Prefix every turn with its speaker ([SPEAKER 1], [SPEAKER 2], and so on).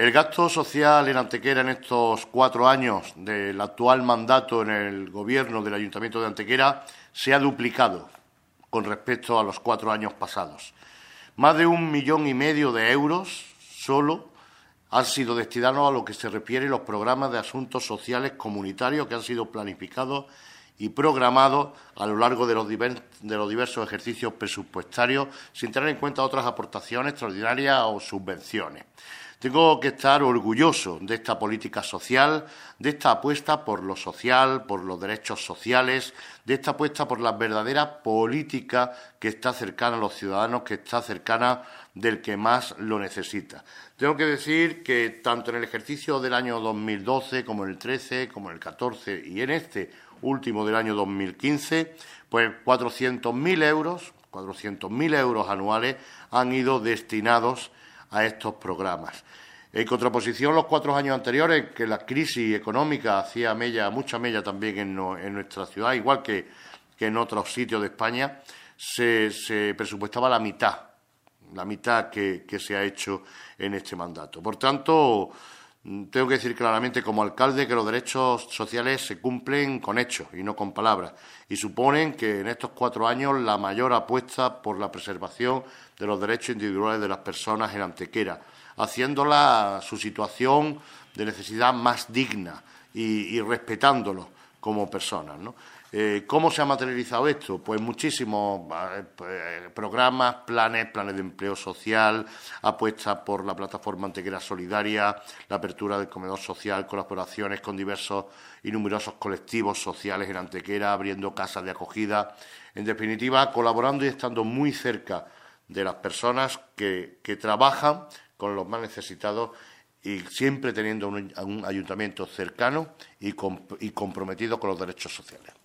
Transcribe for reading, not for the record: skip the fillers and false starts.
[SPEAKER 1] El gasto social en Antequera en estos 4 años del actual mandato en el Gobierno del Ayuntamiento de Antequera se ha duplicado con respecto a los 4 años pasados. Más de 1,5 millones de euros solo han sido destinados a lo que se refiere a los programas de asuntos sociales comunitarios que han sido planificados y programados a lo largo de los diversos ejercicios presupuestarios, sin tener en cuenta otras aportaciones extraordinarias o subvenciones. Tengo que estar orgulloso de esta política social, de esta apuesta por lo social, por los derechos sociales, de esta apuesta por la verdadera política que está cercana a los ciudadanos, que está cercana del que más lo necesita. Tengo que decir que tanto en el ejercicio del año 2012 como en el 13, como en el 14 y en este último del año 2015, pues 400.000 euros anuales han ido destinados a estos programas. En contraposición, los 4 años anteriores, que la crisis económica hacía mucha mella también en nuestra ciudad, igual que en otros sitios de España, se presupuestaba la mitad que se ha hecho en este mandato. Por tanto, tengo que decir claramente como alcalde que los derechos sociales se cumplen con hechos y no con palabras, y suponen que en estos 4 años la mayor apuesta por la preservación de los derechos individuales de las personas en Antequera, haciéndola su situación de necesidad más digna y respetándolos como personas, ¿no? ¿Cómo se ha materializado esto? Pues muchísimos programas, planes de empleo social, apuesta por la plataforma Antequera Solidaria, la apertura del comedor social, colaboraciones con diversos y numerosos colectivos sociales en Antequera, abriendo casas de acogida, en definitiva, colaborando y estando muy cerca de las personas que trabajan con los más necesitados y siempre teniendo un ayuntamiento cercano y comprometido con los derechos sociales.